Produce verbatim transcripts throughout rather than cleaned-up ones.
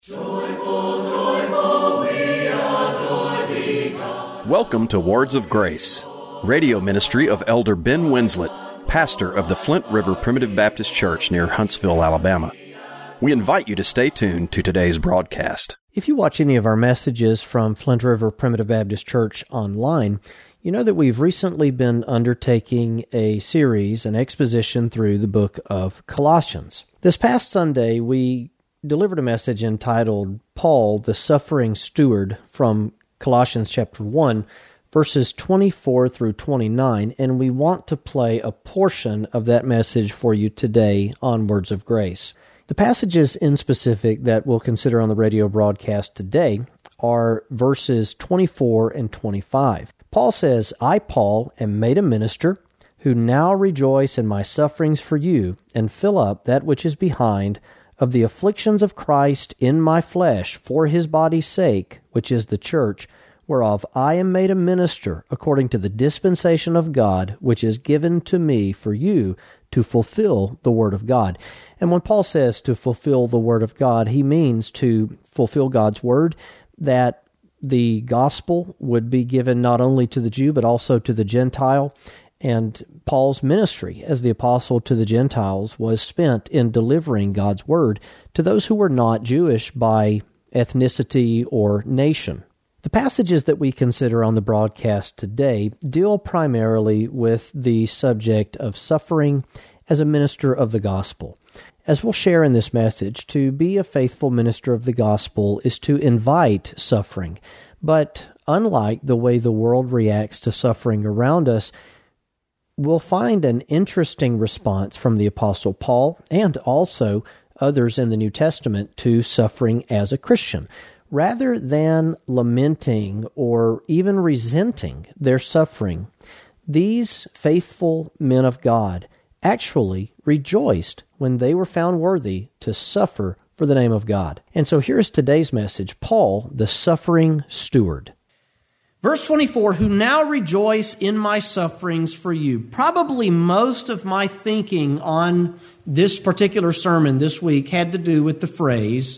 Joyful, joyful, we adore thee, God. Welcome to Words of Grace, radio ministry of Elder Ben Winslet, pastor of the Flint River Primitive Baptist Church near Huntsville, Alabama. We invite you to stay tuned to today's broadcast. If you watch any of our messages from Flint River Primitive Baptist Church online, you know that we've recently been undertaking a series, an exposition through the book of Colossians. This past Sunday, we delivered a message entitled Paul, the Suffering Steward, from Colossians chapter one, verses twenty-four through twenty-nine, and we want to play a portion of that message for you today on Words of Grace. The passages in specific that we'll consider on the radio broadcast today are verses twenty-four and twenty-five. Paul says, I, Paul, am made a minister, who now rejoice in my sufferings for you, and fill up that which is behind of the afflictions of Christ in my flesh for his body's sake, which is the church, whereof I am made a minister according to the dispensation of God, which is given to me for you to fulfill the word of God. And when Paul says to fulfill the word of God, he means to fulfill God's word, that the gospel would be given not only to the Jew, but also to the Gentile. And Paul's ministry as the apostle to the Gentiles was spent in delivering God's word to those who were not Jewish by ethnicity or nation. The passages that we consider on the broadcast today deal primarily with the subject of suffering as a minister of the gospel. As we'll share in this message, to be a faithful minister of the gospel is to invite suffering. But unlike the way the world reacts to suffering around us, we'll find an interesting response from the Apostle Paul and also others in the New Testament to suffering as a Christian. Rather than lamenting or even resenting their suffering, these faithful men of God actually rejoiced when they were found worthy to suffer for the name of God. And so here's today's message, Paul, the Suffering Steward. Verse twenty-four, who now rejoice in my sufferings for you. Probably most of my thinking on this particular sermon this week had to do with the phrase,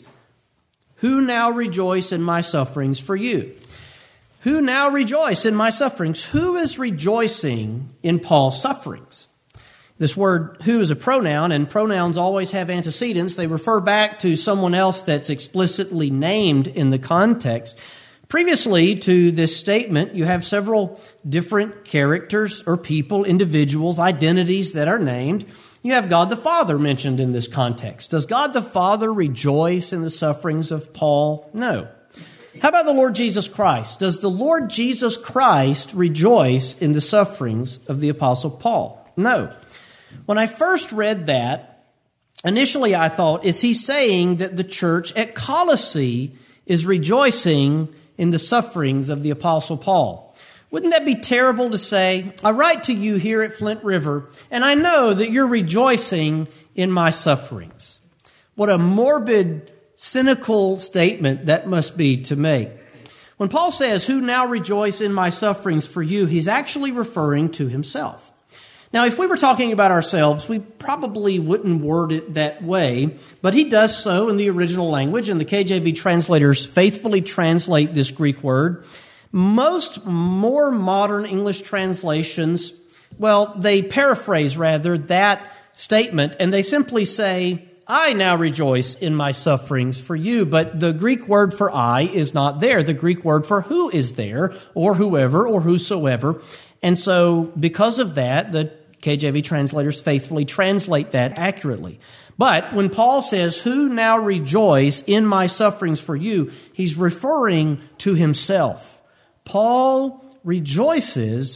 who now rejoice in my sufferings for you. Who now rejoice in my sufferings? Who is rejoicing in Paul's sufferings? This word who is a pronoun, and pronouns always have antecedents. They refer back to someone else that's explicitly named in the context. Previously to this statement, you have several different characters or people, individuals, identities that are named. You have God the Father mentioned in this context. Does God the Father rejoice in the sufferings of Paul? No. How about the Lord Jesus Christ? Does the Lord Jesus Christ rejoice in the sufferings of the Apostle Paul? No. When I first read that, initially I thought, is he saying that the church at Colossae is rejoicing in the sufferings of the Apostle Paul? Wouldn't that be terrible to say, I write to you here at Flint River, and I know that you're rejoicing in my sufferings. What a morbid, cynical statement that must be to make. When Paul says, who now rejoice in my sufferings for you, he's actually referring to himself. Now, if we were talking about ourselves, we probably wouldn't word it that way, but he does so in the original language, and the K J V translators faithfully translate this Greek word. Most more modern English translations, well, they paraphrase rather that statement, and they simply say, I now rejoice in my sufferings for you, but the Greek word for I is not there. The Greek word for who is there, or whoever, or whosoever. And so, because of that, the K J V translators faithfully translate that accurately. But when Paul says, who now rejoice in my sufferings for you, he's referring to himself. Paul rejoices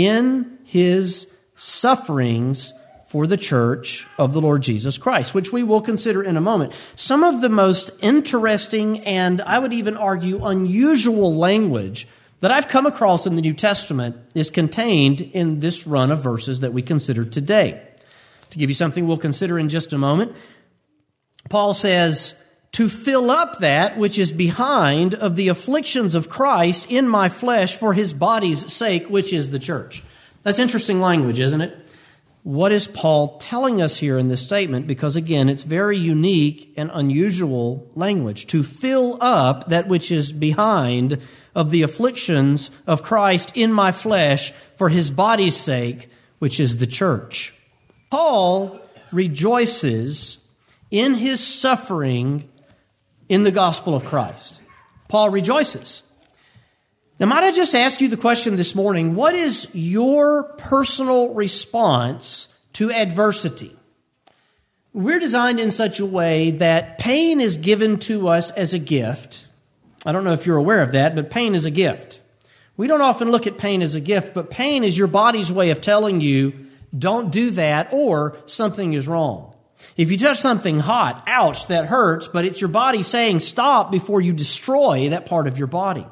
in his sufferings for the church of the Lord Jesus Christ, which we will consider in a moment. Some of the most interesting and I would even argue unusual language that I've come across in the New Testament is contained in this run of verses that we consider today. To give you something we'll consider in just a moment, Paul says, to fill up that which is behind of the afflictions of Christ in my flesh for his body's sake, which is the church. That's interesting language, isn't it? What is Paul telling us here in this statement? Because again, it's very unique and unusual language. To fill up that which is behind of the afflictions of Christ in my flesh for his body's sake, which is the church. Paul rejoices in his suffering in the gospel of Christ. Paul rejoices. Now, might I just ask you the question this morning, what is your personal response to adversity? We're designed in such a way that pain is given to us as a gift. I don't know if you're aware of that, but pain is a gift. We don't often look at pain as a gift, but pain is your body's way of telling you, don't do that, or something is wrong. If you touch something hot, ouch, that hurts, but it's your body saying stop before you destroy that part of your body.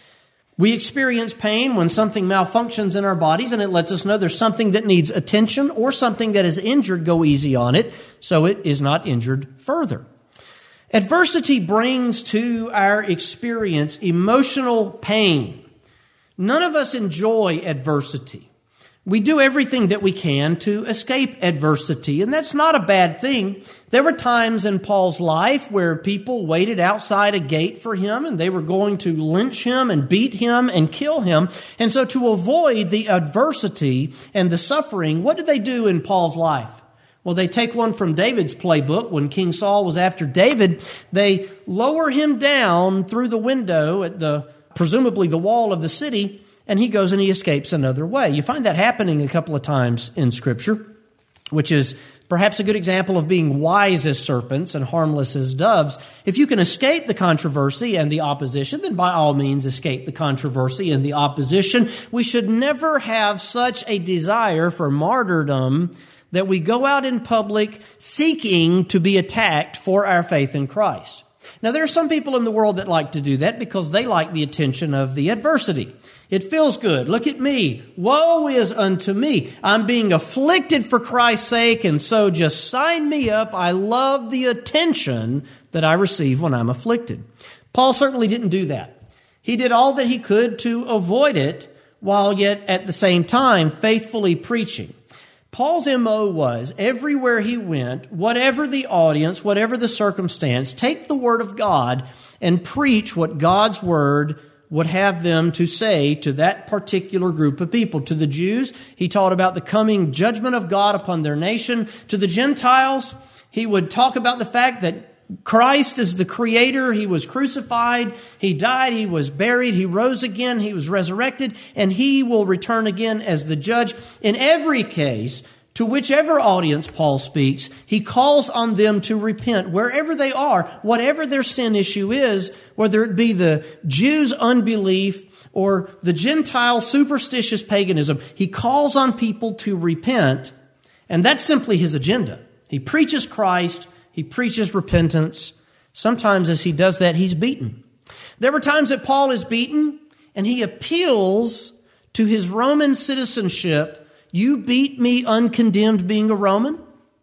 We experience pain when something malfunctions in our bodies, and it lets us know there's something that needs attention or something that is injured. Go easy on it so it is not injured further. Adversity brings to our experience emotional pain. None of us enjoy adversity. We do everything that we can to escape adversity, and that's not a bad thing. There were times in Paul's life where people waited outside a gate for him, and they were going to lynch him and beat him and kill him. And so to avoid the adversity and the suffering, what did they do in Paul's life? Well, they take one from David's playbook. When King Saul was after David, they lower him down through the window at the, presumably the wall of the city, and he goes and he escapes another way. You find that happening a couple of times in Scripture, which is perhaps a good example of being wise as serpents and harmless as doves. If you can escape the controversy and the opposition, then by all means escape the controversy and the opposition. We should never have such a desire for martyrdom that we go out in public seeking to be attacked for our faith in Christ. Now, there are some people in the world that like to do that because they like the attention of the adversity. It feels good. Look at me. Woe is unto me. I'm being afflicted for Christ's sake, and so just sign me up. I love the attention that I receive when I'm afflicted. Paul certainly didn't do that. He did all that he could to avoid it, while yet at the same time faithfully preaching. Paul's M O was, everywhere he went, whatever the audience, whatever the circumstance, take the Word of God and preach what God's Word would have them to say to that particular group of people. To the Jews, he taught about the coming judgment of God upon their nation. To the Gentiles, he would talk about the fact that Christ is the Creator. He was crucified, He died, He was buried, He rose again, He was resurrected, and He will return again as the judge. In every case, to whichever audience Paul speaks, he calls on them to repent wherever they are, whatever their sin issue is, whether it be the Jews' unbelief or the Gentile superstitious paganism. He calls on people to repent, and that's simply his agenda. He preaches Christ. He preaches repentance. Sometimes as he does that, he's beaten. There were times that Paul is beaten, and he appeals to his Roman citizenship. You beat me uncondemned being a Roman?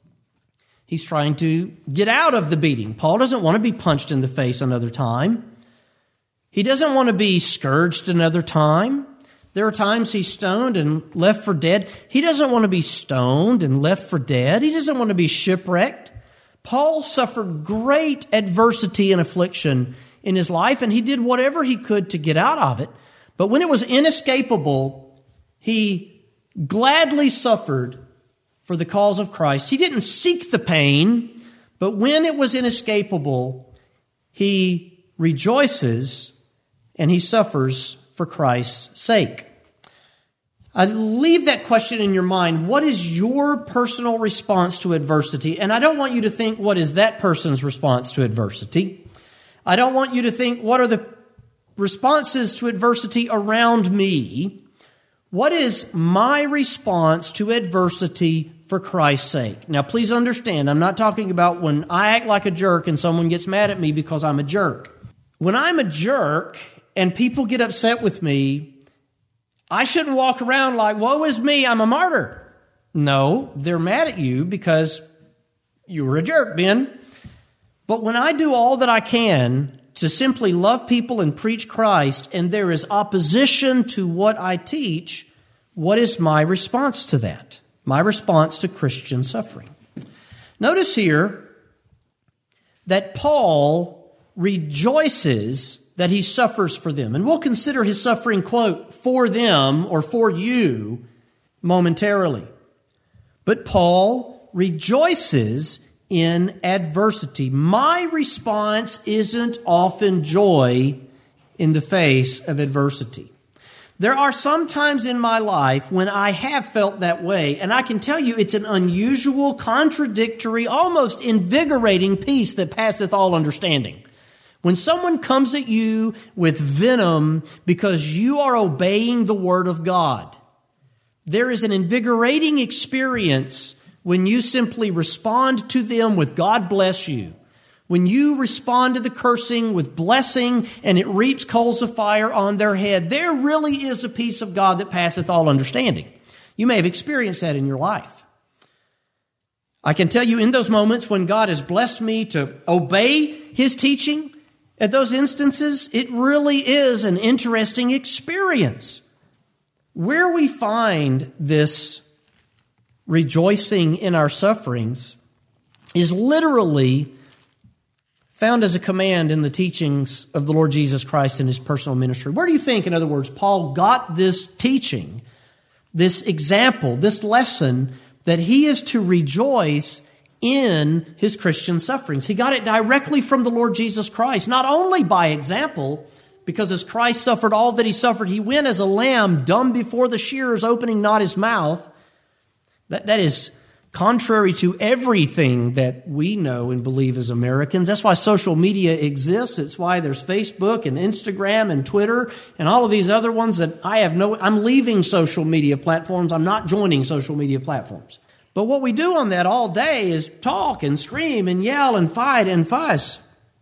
He's trying to get out of the beating. Paul doesn't want to be punched in the face another time. He doesn't want to be scourged another time. There are times he's stoned and left for dead. He doesn't want to be stoned and left for dead. He doesn't want to be shipwrecked. Paul suffered great adversity and affliction in his life, and he did whatever he could to get out of it. But when it was inescapable, he gladly suffered for the cause of Christ. He didn't seek the pain, but when it was inescapable, he rejoices and he suffers for Christ's sake. I leave that question in your mind. What is your personal response to adversity? And I don't want you to think, what is that person's response to adversity? I don't want you to think, what are the responses to adversity around me? What is my response to adversity for Christ's sake? Now, please understand, I'm not talking about when I act like a jerk and someone gets mad at me because I'm a jerk. When I'm a jerk and people get upset with me, I shouldn't walk around like, woe is me, I'm a martyr. No, they're mad at you because you were a jerk, Ben. But when I do all that I can to simply love people and preach Christ, and there is opposition to what I teach, what is my response to that? My response to Christian suffering. Notice here that Paul rejoices that he suffers for them. And we'll consider his suffering, quote, for them or for you momentarily. But Paul rejoices in adversity. My response isn't often joy in the face of adversity. There are some times in my life when I have felt that way, and I can tell you it's an unusual, contradictory, almost invigorating peace that passeth all understanding. When someone comes at you with venom because you are obeying the Word of God, there is an invigorating experience when you simply respond to them with God bless you. When you respond to the cursing with blessing and it reaps coals of fire on their head, there really is a peace of God that passeth all understanding. You may have experienced that in your life. I can tell you in those moments when God has blessed me to obey His teaching, at those instances, it really is an interesting experience. Where we find this rejoicing in our sufferings is literally found as a command in the teachings of the Lord Jesus Christ in His personal ministry. Where do you think, in other words, Paul got this teaching, this example, this lesson that he is to rejoice in his Christian sufferings? He got it directly from the Lord Jesus Christ, not only by example, because as Christ suffered all that He suffered, He went as a lamb dumb before the shearers, opening not His mouth. That, that is contrary to everything that we know and believe as Americans. That's why social media exists. It's why there's Facebook and Instagram and Twitter and all of these other ones that I have no, I'm leaving social media platforms. I'm not joining social media platforms. But what we do on that all day is talk and scream and yell and fight and fuss.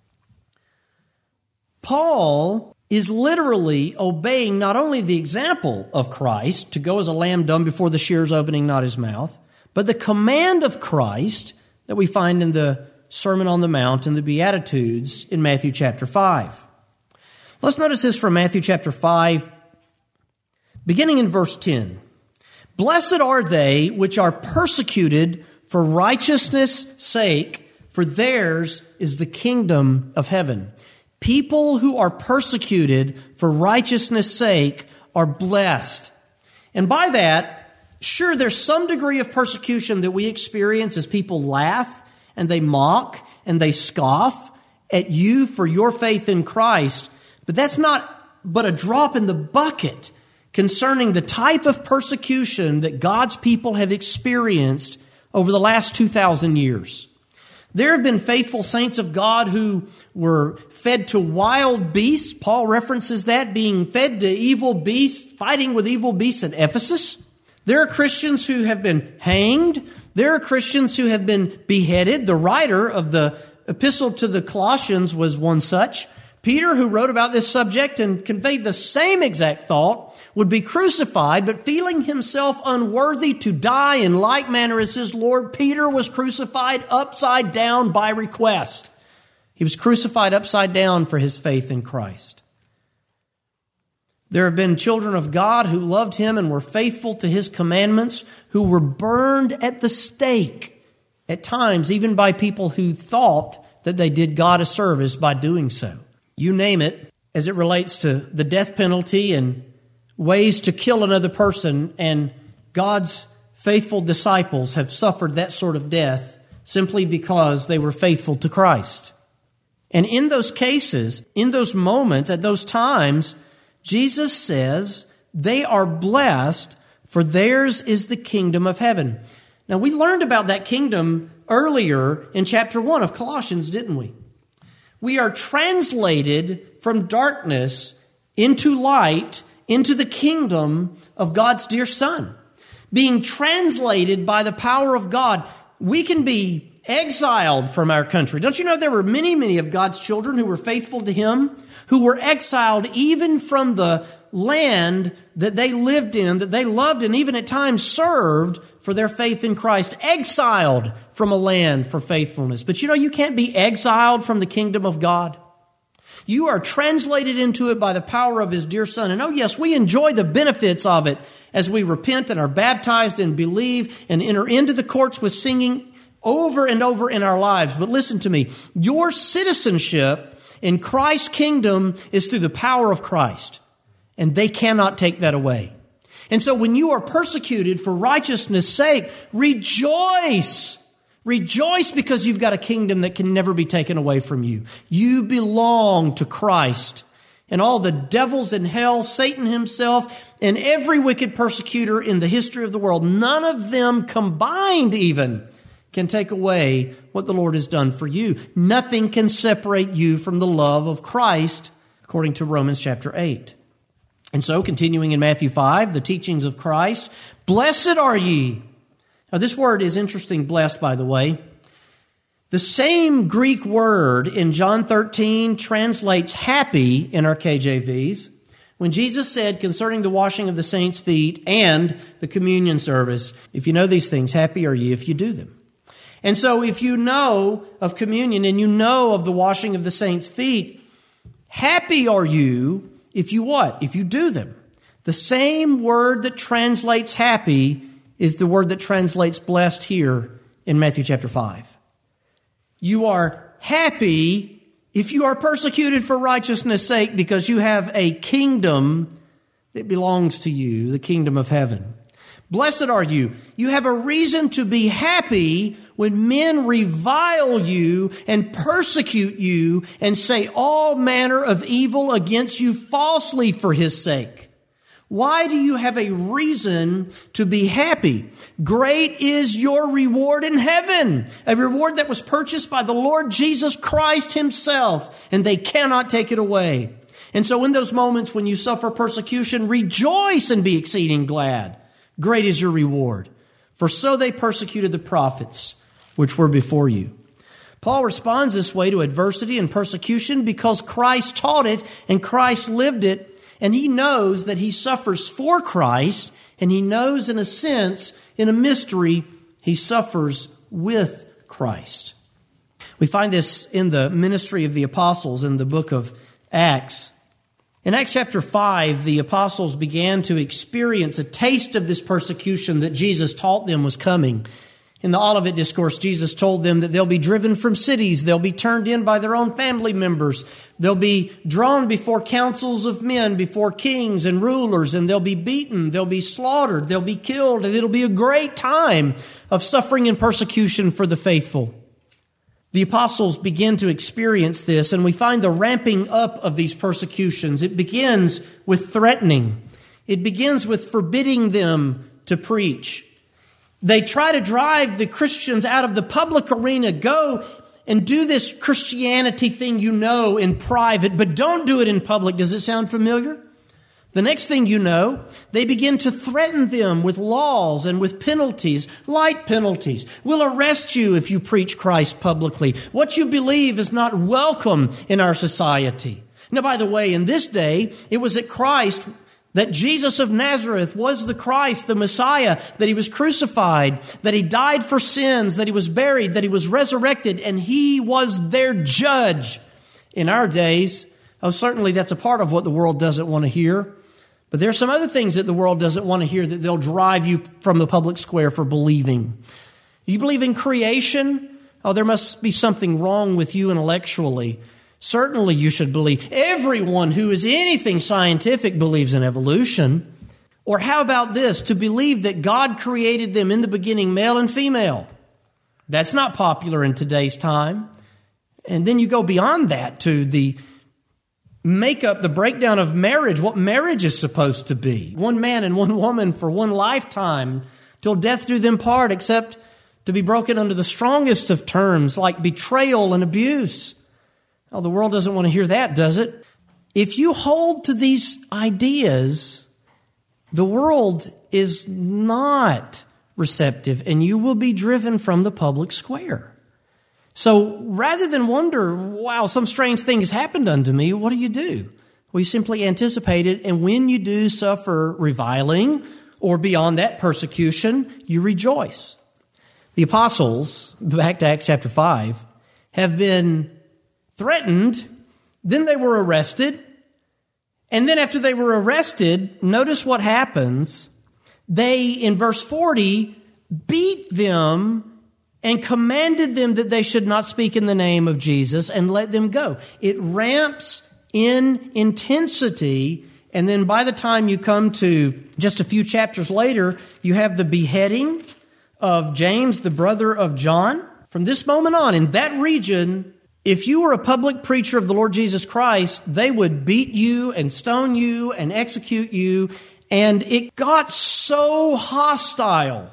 Paul is literally obeying not only the example of Christ to go as a lamb dumb before the shearers, opening not His mouth, but the command of Christ that we find in the Sermon on the Mount and the Beatitudes in Matthew chapter five. Let's notice this from Matthew chapter five, beginning in verse ten. Blessed are they which are persecuted for righteousness' sake, for theirs is the kingdom of heaven. People who are persecuted for righteousness' sake are blessed. And by that, sure, there's some degree of persecution that we experience as people laugh and they mock and they scoff at you for your faith in Christ. But that's not but a drop in the bucket concerning the type of persecution that God's people have experienced over the last two thousand years. There have been faithful saints of God who were fed to wild beasts. Paul references that, being fed to evil beasts, fighting with evil beasts at Ephesus. There are Christians who have been hanged. There are Christians who have been beheaded. The writer of the epistle to the Colossians was one such. Peter, who wrote about this subject and conveyed the same exact thought, would be crucified, but feeling himself unworthy to die in like manner as his Lord, Peter was crucified upside down by request. He was crucified upside down for his faith in Christ. There have been children of God who loved Him and were faithful to His commandments, who were burned at the stake, at times even by people who thought that they did God a service by doing so. You name it, as it relates to the death penalty and ways to kill another person, and God's faithful disciples have suffered that sort of death simply because they were faithful to Christ. And in those cases, in those moments, at those times, Jesus says they are blessed, for theirs is the kingdom of heaven. Now, we learned about that kingdom earlier in chapter one of Colossians, didn't we? We are translated from darkness into light, into the kingdom of God's dear Son. Being translated by the power of God, we can be exiled from our country. Don't you know there were many, many of God's children who were faithful to Him, who were exiled even from the land that they lived in, that they loved and even at times served for their faith in Christ, exiled from a land for faithfulness. But you know, you can't be exiled from the kingdom of God. You are translated into it by the power of His dear Son. And oh yes, we enjoy the benefits of it as we repent and are baptized and believe and enter into the courts with singing over and over in our lives. But listen to me, your citizenship in Christ's kingdom is through the power of Christ, and they cannot take that away. And so when you are persecuted for righteousness' sake, rejoice. Rejoice because you've got a kingdom that can never be taken away from you. You belong to Christ. And all the devils in hell, Satan himself, and every wicked persecutor in the history of the world, none of them combined even can take away what the Lord has done for you. Nothing can separate you from the love of Christ, according to Romans chapter eight. And so, continuing in Matthew five, the teachings of Christ, blessed are ye. Now, this word is interesting, blessed, by the way. The same Greek word in John thirteen translates happy in our K J Vs. When Jesus said concerning the washing of the saints' feet and the communion service, if you know these things, happy are ye if you do them. And so if you know of communion and you know of the washing of the saints' feet, happy are you if you what? If you do them. The same word that translates happy is the word that translates blessed here in Matthew chapter five. You are happy if you are persecuted for righteousness' sake because you have a kingdom that belongs to you, the kingdom of heaven. Blessed are you. You have a reason to be happy when men revile you and persecute you and say all manner of evil against you falsely for His sake. Why do you have a reason to be happy? Great is your reward in heaven, a reward that was purchased by the Lord Jesus Christ Himself, and they cannot take it away. And so in those moments when you suffer persecution, rejoice and be exceeding glad. Great is your reward. For so they persecuted the prophets which were before you. Paul responds this way to adversity and persecution because Christ taught it and Christ lived it, and he knows that he suffers for Christ, and he knows in a sense, in a mystery, he suffers with Christ. We find this in the ministry of the apostles in the book of Acts. In Acts chapter five, the apostles began to experience a taste of this persecution that Jesus taught them was coming. In the Olivet Discourse, Jesus told them that they'll be driven from cities. They'll be turned in by their own family members. They'll be drawn before councils of men, before kings and rulers, and they'll be beaten. They'll be slaughtered. They'll be killed, and it'll be a great time of suffering and persecution for the faithful. The apostles begin to experience this, and we find the ramping up of these persecutions. It begins with threatening. It begins with forbidding them to preach. They try to drive the Christians out of the public arena. Go and do this Christianity thing you know in private, but don't do it in public. Does it sound familiar? The next thing you know, they begin to threaten them with laws and with penalties, light penalties. We'll arrest you if you preach Christ publicly. What you believe is not welcome in our society. Now, by the way, in this day, it was at Christ that Jesus of Nazareth was the Christ, the Messiah, that He was crucified, that He died for sins, that He was buried, that He was resurrected, and He was their judge. In our days, oh, certainly that's a part of what the world doesn't want to hear. But there are some other things that the world doesn't want to hear that they'll drive you from the public square for believing. You believe in creation? Oh, there must be something wrong with you intellectually. Certainly you should believe. Everyone who is anything scientific believes in evolution. Or how about this? To believe that God created them in the beginning, male and female. That's not popular in today's time. And then you go beyond that to the makeup, the breakdown of marriage, what marriage is supposed to be. One man and one woman for one lifetime, till death do them part, except to be broken under the strongest of terms, like betrayal and abuse. Oh, the world doesn't want to hear that, does it? If you hold to these ideas, the world is not receptive, and you will be driven from the public square. So rather than wonder, wow, some strange thing has happened unto me, what do you do? Well, you simply anticipate it, and when you do suffer reviling or beyond that persecution, you rejoice. The apostles, back to Acts chapter five, have been threatened Then they were arrested. And then after they were arrested, notice what happens. They, in verse forty, beat them and commanded them that they should not speak in the name of Jesus and let them go. It ramps in intensity. And then by the time you come to just a few chapters later, you have the beheading of James, the brother of John. From this moment on, in that region, if you were a public preacher of the Lord Jesus Christ, they would beat you and stone you and execute you. And it got so hostile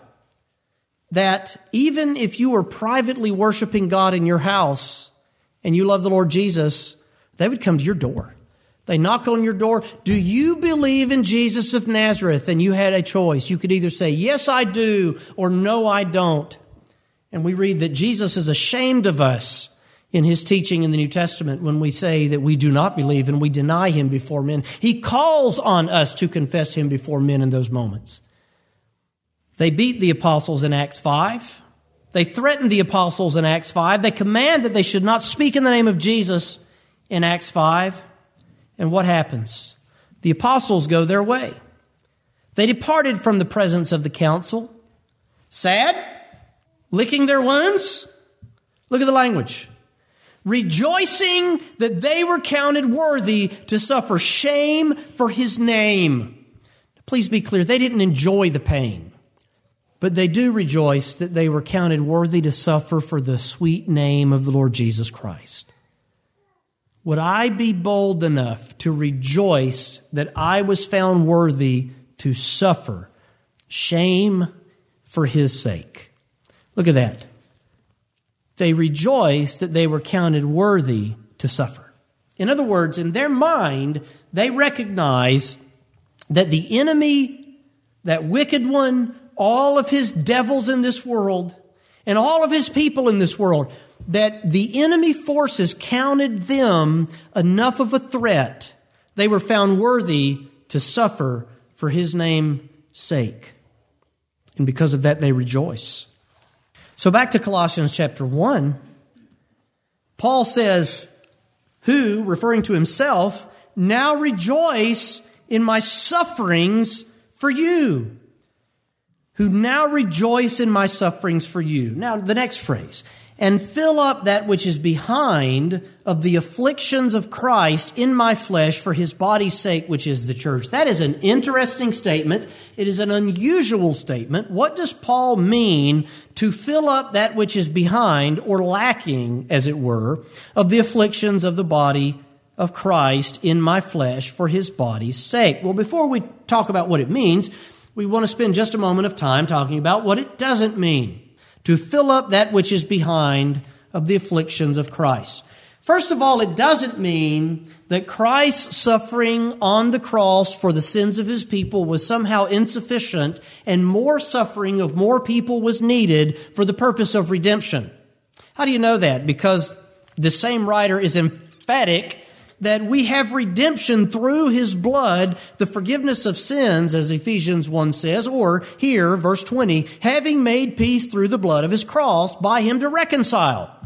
that even if you were privately worshiping God in your house and you love the Lord Jesus, they would come to your door. They knock on your door. Do you believe in Jesus of Nazareth? And you had a choice. You could either say, yes, I do, or no, I don't. And we read that Jesus is ashamed of us in his teaching in the New Testament when we say that we do not believe and we deny him before men. He calls on us to confess him before men in those moments. They beat the apostles in Acts five. They threatened the apostles in Acts five. They command that they should not speak in the name of Jesus in Acts five. And what happens? The apostles go their way. They departed from the presence of the council. Sad? Licking their wounds? Look at the language. Rejoicing that they were counted worthy to suffer shame for his name. Please be clear, they didn't enjoy the pain, but they do rejoice that they were counted worthy to suffer for the sweet name of the Lord Jesus Christ. Would I be bold enough to rejoice that I was found worthy to suffer shame for his sake? Look at that. They rejoiced that they were counted worthy to suffer. In other words, in their mind, they recognize that the enemy, that wicked one, all of his devils in this world, and all of his people in this world, that the enemy forces counted them enough of a threat. They were found worthy to suffer for his name's sake. And because of that, they rejoice. So back to Colossians chapter one, Paul says, who, referring to himself, now rejoice in my sufferings for you. Who now rejoice in my sufferings for you. Now, the next phrase, and fill up that which is behind of the afflictions of Christ in my flesh for his body's sake, which is the church. That is an interesting statement. It is an unusual statement. What does Paul mean to fill up that which is behind, or lacking, as it were, of the afflictions of the body of Christ in my flesh for his body's sake? Well, before we talk about what it means, we want to spend just a moment of time talking about what it doesn't mean. To fill up that which is behind of the afflictions of Christ. First of all, it doesn't mean that Christ's suffering on the cross for the sins of his people was somehow insufficient and more suffering of more people was needed for the purpose of redemption. How do you know that? Because the same writer is emphatic that we have redemption through his blood, the forgiveness of sins, as Ephesians one says, or here, verse twenty, having made peace through the blood of his cross by him to reconcile.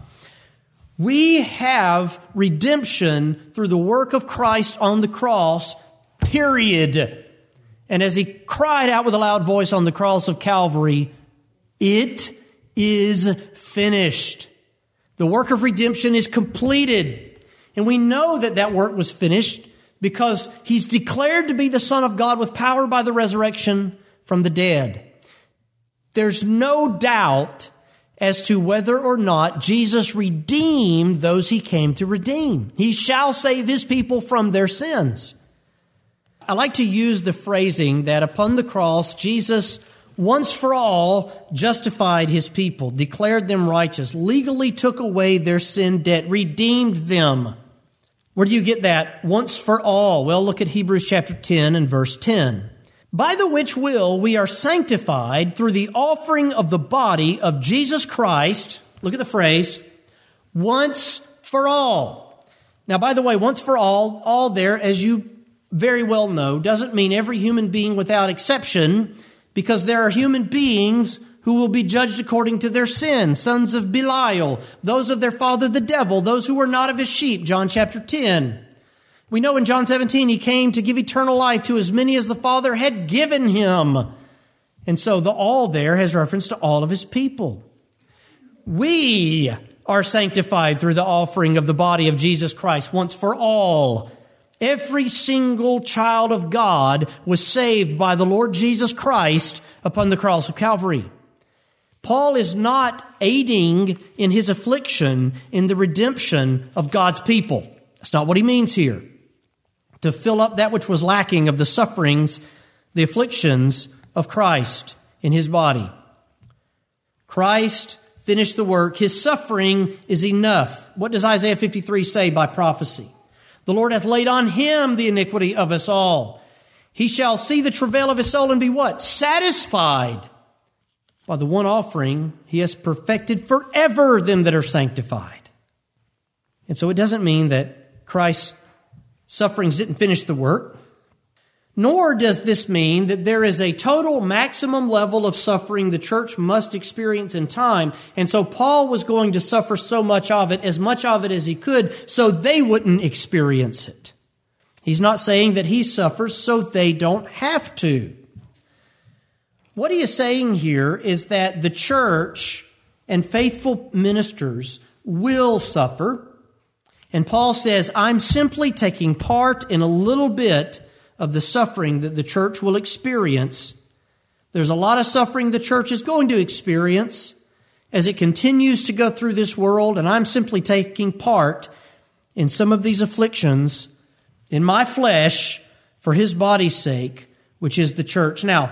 We have redemption through the work of Christ on the cross, period. And as he cried out with a loud voice on the cross of Calvary, it is finished. The work of redemption is completed. And we know that that work was finished because he's declared to be the Son of God with power by the resurrection from the dead. There's no doubt as to whether or not Jesus redeemed those he came to redeem. He shall save his people from their sins. I like to use the phrasing that upon the cross, Jesus once for all justified his people, declared them righteous, legally took away their sin debt, redeemed them. Where do you get that? Once for all. Well, look at Hebrews chapter ten and verse ten. By the which will we are sanctified through the offering of the body of Jesus Christ. Look at the phrase, once for all. Now, by the way, once for all, all there, as you very well know, doesn't mean every human being without exception, because there are human beings who who will be judged according to their sin, sons of Belial, those of their father the devil, those who were not of his sheep, John chapter ten. We know in John seventeen, he came to give eternal life to as many as the Father had given him. And so the all there has reference to all of his people. We are sanctified through the offering of the body of Jesus Christ once for all. Every single child of God was saved by the Lord Jesus Christ upon the cross of Calvary. Paul is not aiding in his affliction in the redemption of God's people. That's not what he means here. To fill up that which was lacking of the sufferings, the afflictions of Christ in his body. Christ finished the work. His suffering is enough. What does Isaiah fifty-three say by prophecy? The Lord hath laid on him the iniquity of us all. He shall see the travail of his soul and be what? Satisfied. By the one offering, he has perfected forever them that are sanctified. And so it doesn't mean that Christ's sufferings didn't finish the work. Nor does this mean that there is a total maximum level of suffering the church must experience in time. And so Paul was going to suffer so much of it, as much of it as he could, so they wouldn't experience it. He's not saying that he suffers so they don't have to. What he is saying here is that the church and faithful ministers will suffer. And Paul says, I'm simply taking part in a little bit of the suffering that the church will experience. There's a lot of suffering the church is going to experience as it continues to go through this world, and I'm simply taking part in some of these afflictions in my flesh for his body's sake, which is the church. Now,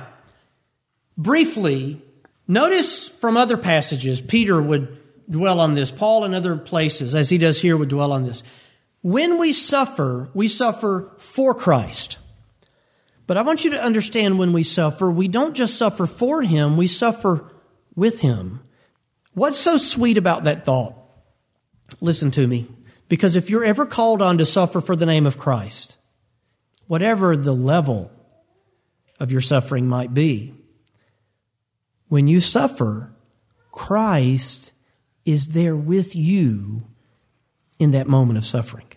briefly, notice from other passages, Peter would dwell on this. Paul in other places, as he does here, would dwell on this. When we suffer, we suffer for Christ. But I want you to understand when we suffer, we don't just suffer for him, we suffer with him. What's so sweet about that thought? Listen to me. Because if you're ever called on to suffer for the name of Christ, whatever the level of your suffering might be, when you suffer, Christ is there with you in that moment of suffering.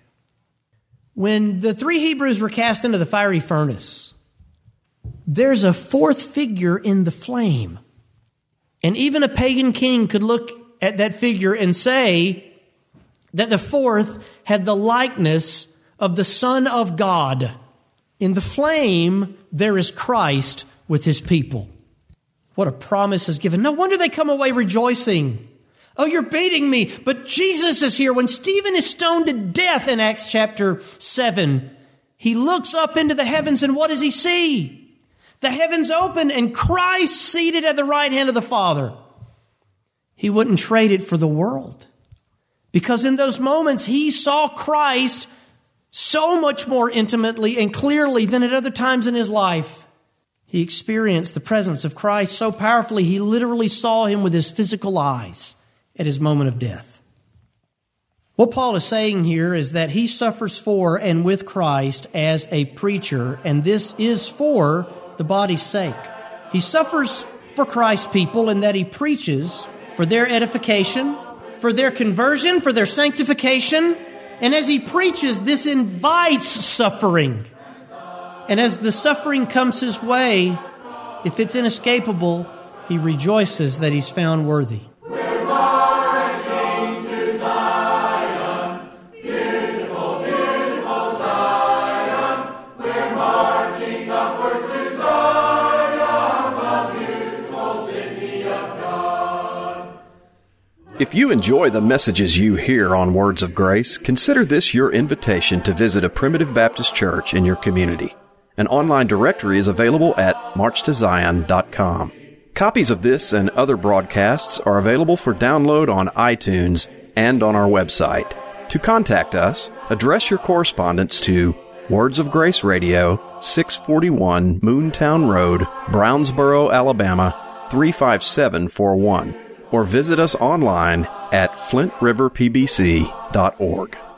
When the three Hebrews were cast into the fiery furnace, there's a fourth figure in the flame. And even a pagan king could look at that figure and say that the fourth had the likeness of the Son of God. In the flame, there is Christ with his people. What a promise is given. No wonder they come away rejoicing. Oh, you're beating me, but Jesus is here. When Stephen is stoned to death in Acts chapter seven, he looks up into the heavens, and what does he see? The heavens open and Christ seated at the right hand of the Father. He wouldn't trade it for the world, because in those moments he saw Christ so much more intimately and clearly than at other times in his life. He experienced the presence of Christ so powerfully, he literally saw him with his physical eyes at his moment of death. What Paul is saying here is that he suffers for and with Christ as a preacher, and this is for the body's sake. He suffers for Christ's people in that he preaches for their edification, for their conversion, for their sanctification, and as he preaches, this invites suffering. And as the suffering comes his way, if it's inescapable, he rejoices that he's found worthy. We're marching to Zion, beautiful, beautiful Zion. We're marching upward to Zion, the beautiful city of God. If you enjoy the messages you hear on Words of Grace, consider this your invitation to visit a Primitive Baptist church in your community. An online directory is available at march to zion dot com. Copies of this and other broadcasts are available for download on iTunes and on our website. To contact us, address your correspondence to Words of Grace Radio, six forty-one Moontown Road, Brownsboro, Alabama, three five seven four one, or visit us online at flint river p b c dot org.